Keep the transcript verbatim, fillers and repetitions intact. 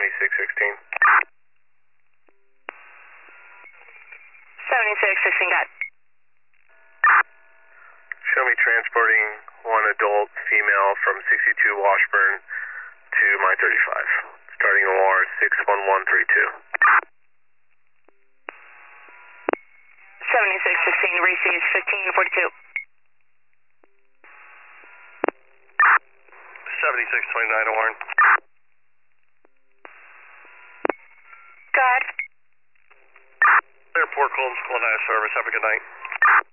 seventy-six sixteen. seventy-six sixteen, got it. Show me transporting one adult female from sixty-two Washburn to my thirty-five. Starting O R six one one three two. seventy-six sixteen, receives fifteen forty-two. seventy-six twenty-nine, Warren. Got it. Airport Columns, Colonial Service. Have a good night.